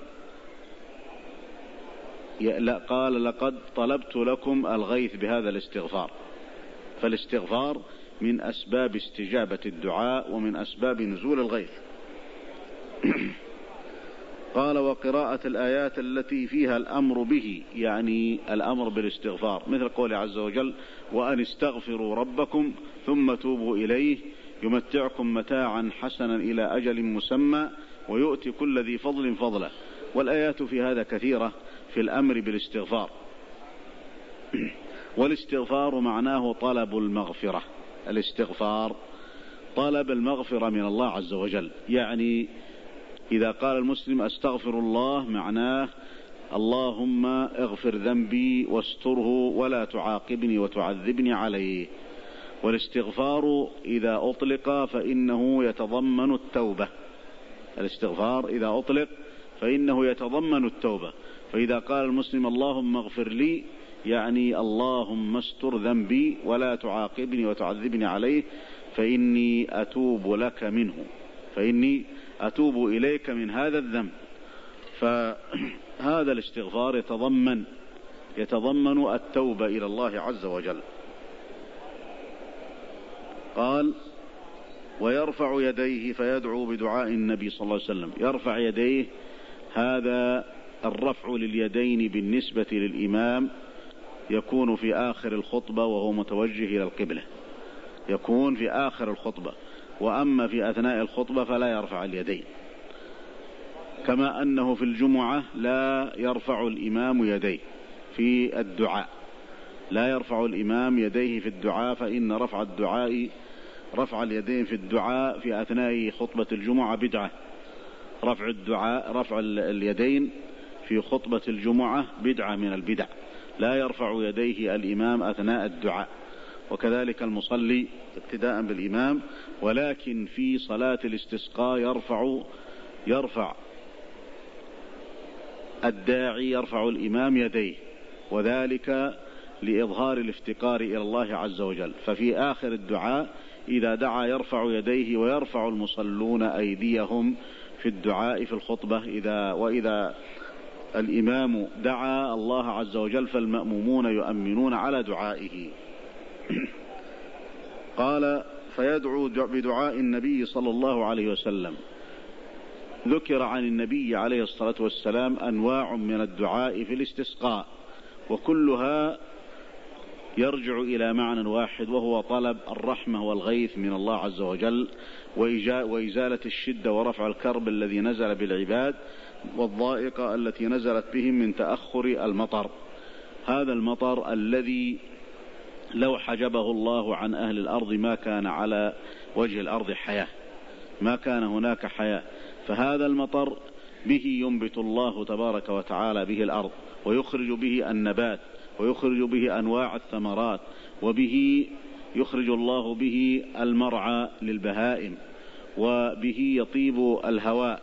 لقد طلبت لكم الغيث بهذا الاستغفار. فالاستغفار من أسباب استجابة الدعاء ومن أسباب نزول الغيث. قال: وقراءة الآيات التي فيها الأمر به، يعني الأمر بالاستغفار، مثل قوله عز وجل: وأن استغفروا ربكم ثم توبوا إليه يمتعكم متاعا حسنا إلى أجل مسمى ويؤتي كل ذي فضل فضله. والآيات في هذا كثيرة في الأمر بالاستغفار. والاستغفار معناه طلب المغفرة. الاستغفار طلب المغفرة من الله عز وجل، يعني إذا قال المسلم أستغفر الله معناه اللهم اغفر ذنبي واستره ولا تعاقبني وتعذبني عليه. والاستغفار إذا أطلق فإنه يتضمن التوبة. الاستغفار إذا أطلق فإنه يتضمن التوبة. فإذا قال المسلم اللهم اغفر لي يعني اللهم استر ذنبي ولا تعاقبني وتعذبني عليه فإني أتوب لك منه، فإني أتوب إليك من هذا الذنب. فهذا الاستغفار يتضمن التوبة إلى الله عز وجل. قال: ويرفع يديه فيدعو بدعاء النبي صلى الله عليه وسلم. يرفع يديه، هذا الرفع لليدين بالنسبة للإمام يكون في آخر الخطبة وهو متوجه إلى القبلة، يكون في آخر الخطبة. وأما في أثناء الخطبة فلا يرفع اليدين، كما أنه في الجمعة لا يرفع الإمام يديه في الدعاء، لا يرفع الإمام يديه في الدعاء، فإن رفع اليدين في الدعاء في أثناء خطبة الجمعة بدعة. رفع اليدين في خطبة الجمعة بدعة من البدع، لا يرفع يديه الإمام أثناء الدعاء، وكذلك المصلي اقتداء بالإمام. ولكن في صلاة الاستسقاء يرفع الداعي، يرفع الإمام يديه، وذلك لإظهار الافتقار إلى الله عز وجل. ففي آخر الدعاء إذا دعا يرفع يديه، ويرفع المصلون أيديهم في الدعاء في الخطبة. وإذا الإمام دعا الله عز وجل فالمأمومون يؤمنون على دعائه. قال: فيدعو بدعاء النبي صلى الله عليه وسلم. ذكر عن النبي عليه الصلاة والسلام أنواع من الدعاء في الاستسقاء، وكلها يرجع إلى معنى واحد، وهو طلب الرحمة والغيث من الله عز وجل، وإزالة الشدة ورفع الكرب الذي نزل بالعباد والضائقة التي نزلت بهم من تأخر المطر. هذا المطر الذي لو حجبه الله عن أهل الأرض ما كان على وجه الأرض حياة، ما كان هناك حياة. فهذا المطر به ينبت الله تبارك وتعالى به الأرض، ويخرج به النبات، ويخرج به أنواع الثمرات، وبه يخرج الله به المرعى للبهائم، وبه يطيب الهواء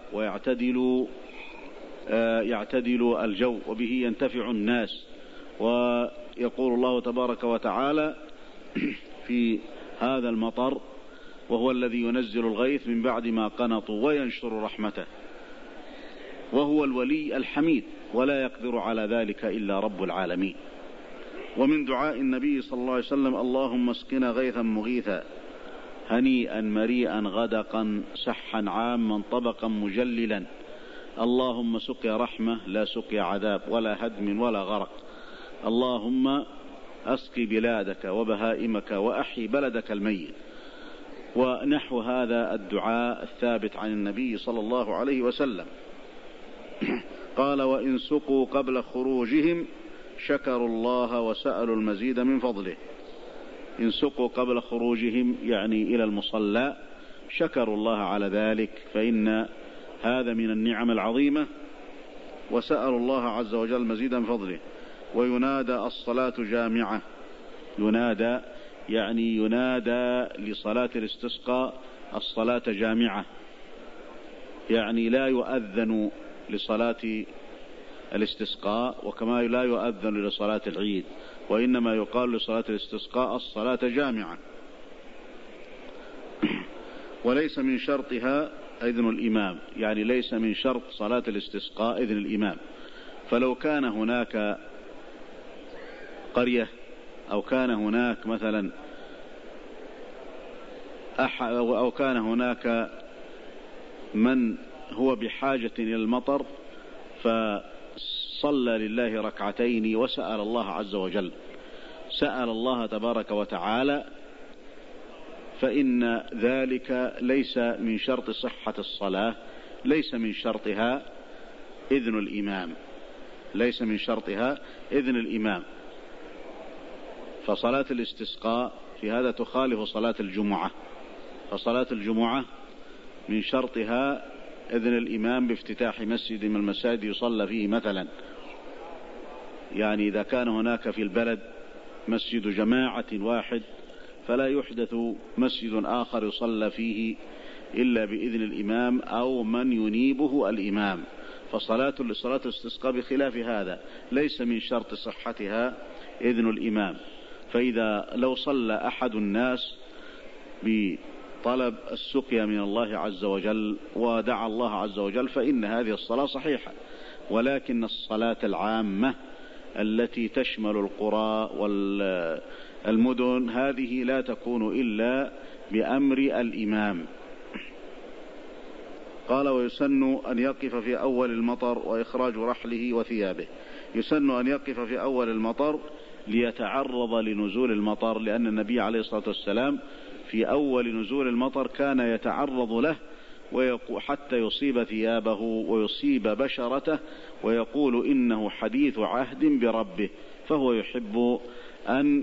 ويعتدل الجو، وبه ينتفع الناس. ويقول الله تبارك وتعالى في هذا المطر: وهو الذي ينزل الغيث من بعد ما قنطوا وينشر رحمته، وهو الولي الحميد، ولا يقدر على ذلك إلا رب العالمين. ومن دعاء النبي صلى الله عليه وسلم: اللهم اسقنا غيثا مغيثا هنيئا مريئا غدقا سحا عاما طبقا مجللا، اللهم سقيا رحمة لا سقيا عذاب ولا هدم ولا غرق، اللهم أسقي بلادك وبهائمك وأحي بلدك الميت. ونحو هذا الدعاء الثابت عن النبي صلى الله عليه وسلم. قال: وإن سقوا قبل خروجهم شكروا الله وسألوا المزيد من فضله. إن سقوا قبل خروجهم يعني إلى المصلى، شكروا الله على ذلك، فإن هذا من النعم العظيمة، وسألوا الله عز وجل مزيد من فضله. وينادى الصلاة جامعة، ينادى يعني ينادى لصلاة الاستسقاء الصلاة جامعة، يعني لا يؤذن لصلاة الاستسقاء وكما لا يؤذن لصلاة العيد، وإنما يقال لصلاة الاستسقاء الصلاة جامعة. وليس من شرطها إذن الإمام، يعني ليس من شرط صلاة الاستسقاء إذن الإمام. فلو كان هناك قرية أو كان هناك مثلا أو كان هناك من هو بحاجة إلى المطر فصلى لله ركعتين وسأل الله عز وجل، سأل الله تبارك وتعالى، فإن ذلك ليس من شرط صحة الصلاة، ليس من شرطها إذن الإمام، ليس من شرطها إذن الإمام. فصلاة الاستسقاء في هذا تخالف صلاة الجمعة، فصلاة الجمعة من شرطها إذن الإمام بافتتاح مسجد من المساجد يصلى فيه مثلا، يعني إذا كان هناك في البلد مسجد جماعة واحد فلا يحدث مسجد آخر يصلى فيه إلا بإذن الإمام أو من ينيبه الإمام. فصلاة الاستسقاء بخلاف هذا ليس من شرط صحتها إذن الإمام. فإذا لو صلى أحد الناس بطلب السقيا من الله عز وجل ودعا الله عز وجل فإن هذه الصلاة صحيحة، ولكن الصلاة العامة التي تشمل القرى والمدن هذه لا تكون إلا بأمر الإمام. قال: ويسن أن يقف في أول المطر وإخراج رحله وثيابه. يسن أن يقف في أول المطر ليتعرض لنزول المطر، لأن النبي عليه الصلاة والسلام في أول نزول المطر كان يتعرض له حتى يصيب ثيابه ويصيب بشرته، ويقول إنه حديث عهد بربه، فهو يحب أن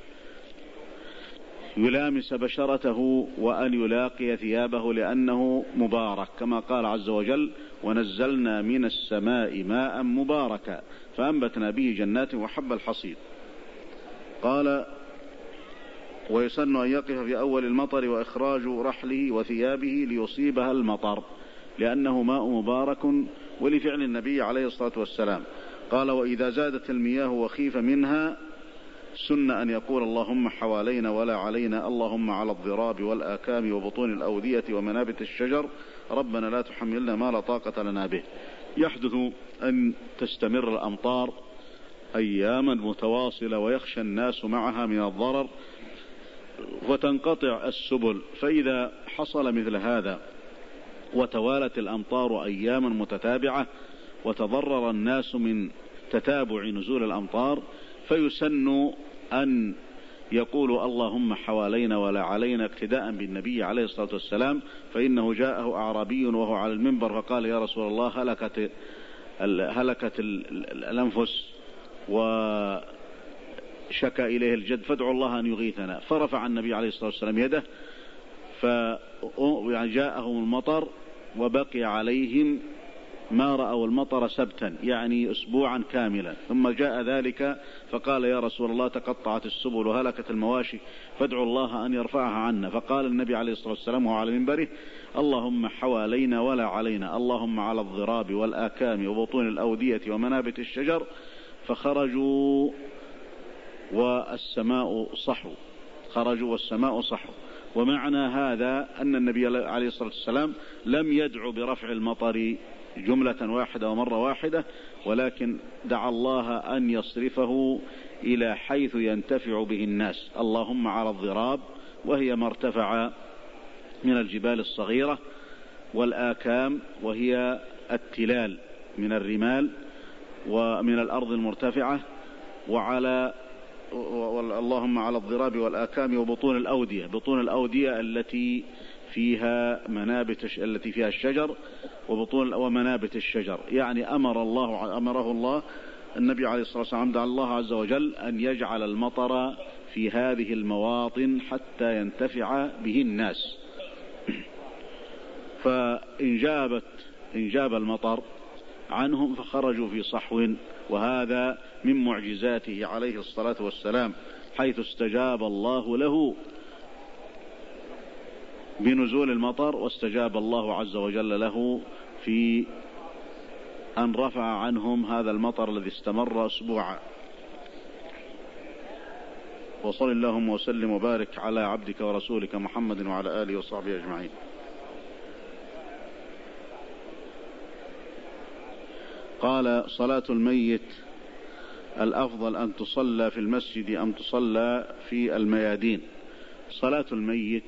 يلامس بشرته وأن يلاقي ثيابه لأنه مبارك، كما قال عز وجل: ونزلنا من السماء ماء مباركا فأنبتنا به جنات وحب الحصيد. قال: ويسن أن يقف في أول المطر وإخراج رحله وثيابه ليصيبها المطر، لأنه ماء مبارك ولفعل النبي عليه الصلاة والسلام. قال: وإذا زادت المياه وخيف منها سن أن يقول: اللهم حوالينا ولا علينا، اللهم على الضراب والآكام وبطون الأودية ومنابت الشجر، ربنا لا تحملنا ما لا طاقة لنا به. يحدث أن تستمر الأمطار أياما متواصلة ويخشى الناس معها من الضرر وتنقطع السبل، فإذا حصل مثل هذا وتوالت الأمطار أياما متتابعة وتضرر الناس من تتابع نزول الأمطار، فيسن أن يقول: اللهم حوالينا ولا علينا، اقتداء بالنبي عليه الصلاة والسلام، فإنه جاءه أعرابي وهو على المنبر فقال: يا رسول الله هلكت الأنفس وشكى إليه الجد فادعوا الله أن يغيثنا. فرفع النبي عليه الصلاة والسلام يده فجاءهم المطر وبقي عليهم ما رأوا المطر سبتا يعني أسبوعا كاملا، ثم جاء ذلك فقال يا رسول الله تقطعت السبل وهلكت المواشي فادعوا الله أن يرفعها عنا. فقال النبي عليه الصلاة والسلام وهو على منبره اللهم حوالينا ولا علينا، اللهم على الضراب والآكام وبطون الأودية ومنابت الشجر. فخرجوا والسماء صحو، خرجوا والسماء صحو. ومعنى هذا أن النبي عليه الصلاة والسلام لم يدعو برفع المطر جملة واحدة ومرة واحدة، ولكن دعا الله أن يصرفه إلى حيث ينتفع به الناس. اللهم على الضراب وهي ما ارتفع من الجبال الصغيرة، والآكام وهي التلال من الرمال ومن الأرض المرتفعة، وعلى اللهم على الضراب والآكام وبطون الأودية، بطون الأودية التي فيها التي فيها الشجر وبطون ومنابت الشجر. يعني أمره الله النبي عليه الصلاة والسلام دعا الله عز وجل أن يجعل المطر في هذه المواطن حتى ينتفع به الناس. فإن جاب المطر عنهم فخرجوا في صحو، وهذا من معجزاته عليه الصلاة والسلام، حيث استجاب الله له بنزول المطر، واستجاب الله عز وجل له في أن رفع عنهم هذا المطر الذي استمر أسبوعا. وصل اللهم وسلم وبارك على عبدك ورسولك محمد وعلى آله وصحبه أجمعين. قال صلاة الميت الأفضل أن تصلى في المسجد أم تصلى في الميادين؟ صلاة الميت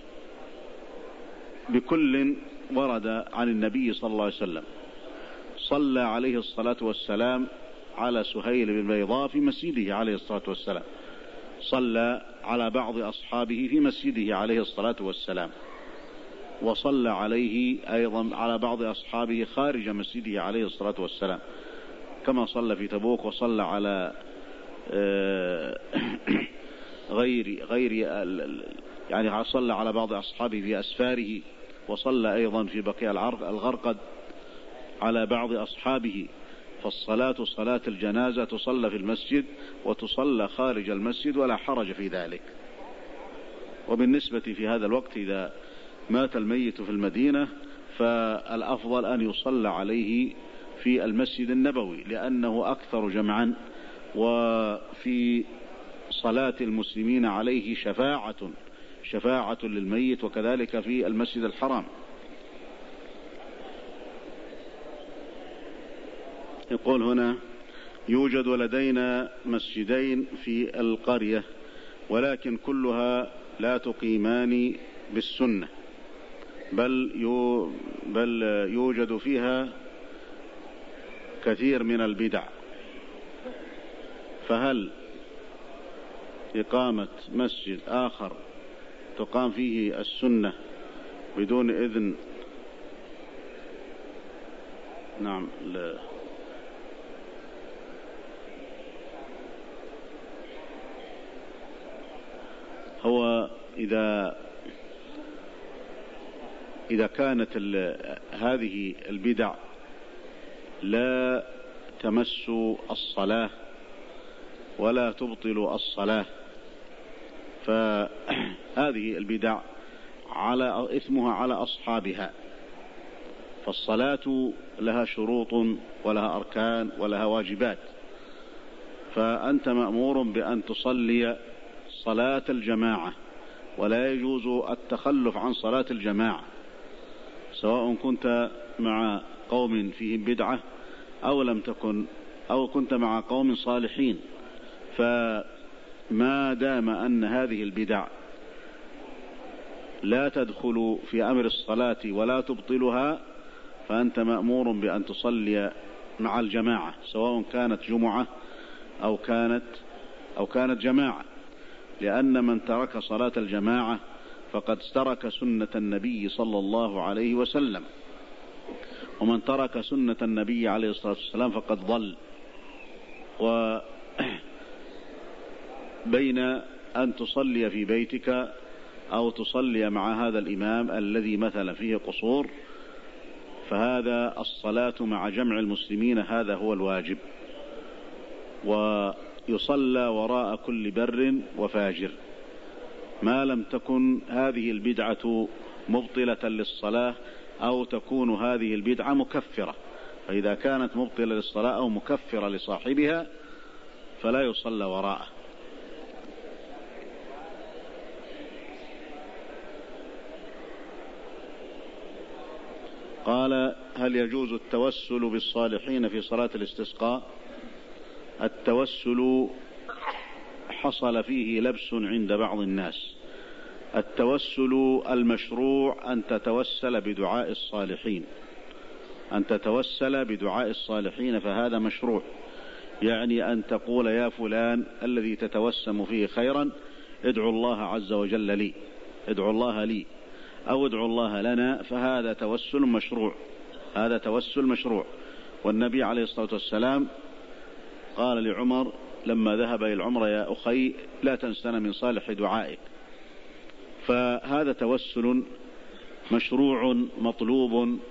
بكل ورد عن النبي صلى الله عليه وسلم. صلى عليه الصلاة والسلام على سهيل بن بيضاء في مسجده عليه الصلاة والسلام، صلى على بعض أصحابه في مسجده عليه الصلاة والسلام، وصلى عليه أيضا على بعض أصحابه خارج مسجده عليه الصلاة والسلام، كما صلى في تبوك، وصلى على غير يعني صلى على بعض أصحابه في أسفاره، وصلى أيضا في بقيع الغرقد على بعض أصحابه. فالصلاة صلاة الجنازة تصلى في المسجد وتصلى خارج المسجد ولا حرج في ذلك. وبالنسبة في هذا الوقت إذا مات الميت في المدينة فالأفضل أن يصلى عليه في المسجد النبوي، لأنه أكثر جمعا، وفي صلاة المسلمين عليه شفاعة للميت، وكذلك في المسجد الحرام. يقول هنا يوجد لدينا مسجدين في القرية، ولكن كلها لا تقيمان بالسنة، بل يوجد فيها كثير من البدع، فهل إقامة مسجد آخر تقام فيه السنة بدون إذن؟ نعم، لا. هو إذا كانت هذه البدع لا تمس الصلاة ولا تبطل الصلاة، فهذه البدع على إثمها على أصحابها. فالصلاة لها شروط ولها أركان ولها واجبات، فأنت مأمور بأن تصلي صلاة الجماعة، ولا يجوز التخلف عن صلاة الجماعة، سواء كنت مع قوم فيهم بدعة أو لم تكن، أو كنت مع قوم صالحين. فما دام أن هذه البدع لا تدخل في أمر الصلاة ولا تبطلها، فأنت مأمور بأن تصلي مع الجماعة، سواء كانت جمعة أو كانت جماعة، لأن من ترك صلاة الجماعة فقد ترك سنة النبي صلى الله عليه وسلم، ومن ترك سنة النبي عليه الصلاة والسلام فقد ضل. وبين أن تصلي في بيتك أو تصلي مع هذا الإمام الذي مثلا فيه قصور، فهذا الصلاة مع جمع المسلمين هذا هو الواجب، ويصلى وراء كل بر وفاجر ما لم تكن هذه البدعة مبطلة للصلاة أو تكون هذه البدعة مكفرة. فإذا كانت مبطلة للصلاة أو مكفرة لصاحبها فلا يصلى وراءه. قال: هل يجوز التوسل بالصالحين في صلاة الاستسقاء؟ التوسل حصل فيه لبس عند بعض الناس. التوسل المشروع أن تتوسل بدعاء الصالحين، أن تتوسل بدعاء الصالحين، فهذا مشروع. يعني أن تقول: يا فلان الذي تتوسم فيه خيرا ادعو الله عز وجل لي، ادعو الله لي، أو ادعو الله لنا، فهذا توسل مشروع، هذا توسل مشروع. والنبي عليه الصلاة والسلام قال لعمر لما ذهب إلى العمرة: يا أخي لا تنسنا من صالح دعائك. فهذا توسل مشروع مطلوب.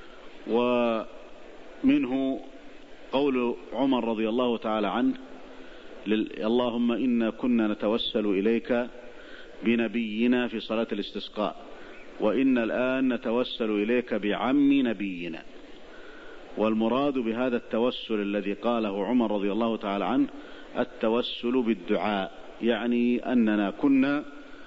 ومنه قول عمر رضي الله تعالى عنه: اللهم إنا كنا نتوسل إليك بنبينا في صلاة الاستسقاء، وإن الآن نتوسل إليك بعم نبينا. والمراد بهذا التوسل الذي قاله عمر رضي الله تعالى عنه التوسل بالدعاء، يعني أننا كنا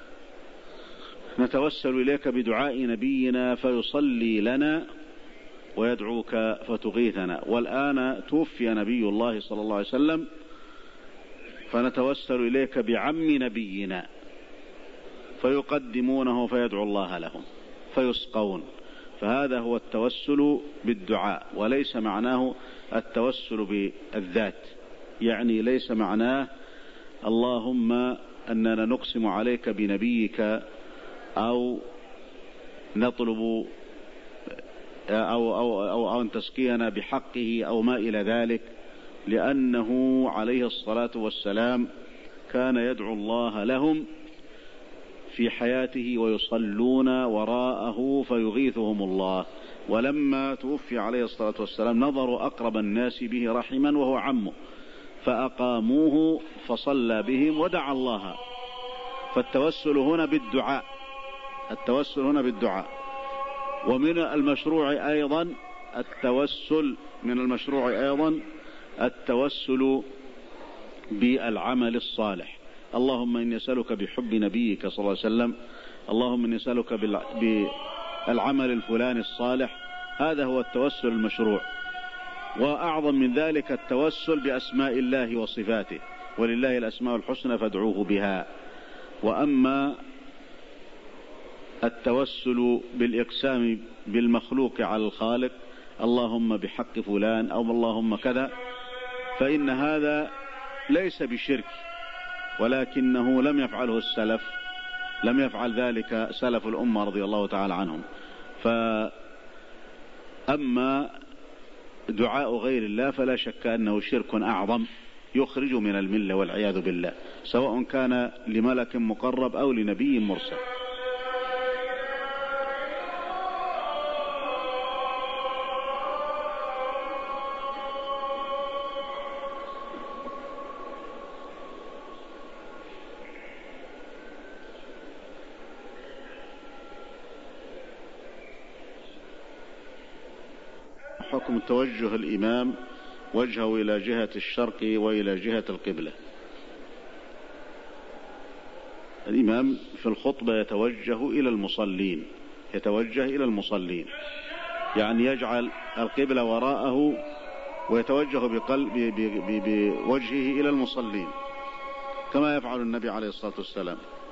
نتوسل إليك بدعاء نبينا فيصلي لنا ويدعوك فتغيثنا، والآن توفي نبي الله صلى الله عليه وسلم فنتوسل إليك بعم نبينا، فيقدمونه فيدعو الله لهم فيسقون. فهذا هو التوسل بالدعاء، وليس معناه التوسل بالذات. يعني ليس معناه اللهم أننا نقسم عليك بنبيك أو نطلب أو أن تسقينا بحقه أو ما إلى ذلك، لأنه عليه الصلاة والسلام كان يدعو الله لهم في حياته ويصلون وراءه فيغيثهم الله. ولما توفي عليه الصلاة والسلام نظروا أقرب الناس به رحما وهو عمه، فأقاموه فصلى بهم ودعا الله. فالتوسل هنا بالدعاء، التوسل هنا بالدعاء. ومن المشروع أيضا التوسل بالعمل الصالح. اللهم إني أسألك بحب نبيك صلى الله عليه وسلم، اللهم إني أسألك بالعمل الفلاني الصالح. هذا هو التوسل المشروع. وأعظم من ذلك التوسل بأسماء الله وصفاته، ولله الأسماء الحسنى فادعوه بها. وأما التوسل بالإقسام بالمخلوق على الخالق، اللهم بحق فلان أو اللهم كذا، فإن هذا ليس بشرك، ولكنه لم يفعله السلف، لم يفعل ذلك سلف الأمة رضي الله تعالى عنهم. فأما دعاء غير الله فلا شك أنه شرك أعظم يخرج من الملة والعياذ بالله، سواء كان لملك مقرب أو لنبي مرسل. حكم توجه الإمام وجهه إلى جهة الشرق وإلى جهة القبلة. الإمام في الخطبة يتوجه إلى المصلين، يتوجه إلى المصلين، يعني يجعل القبلة وراءه ويتوجه بوجهه إلى المصلين كما يفعل النبي عليه الصلاة والسلام.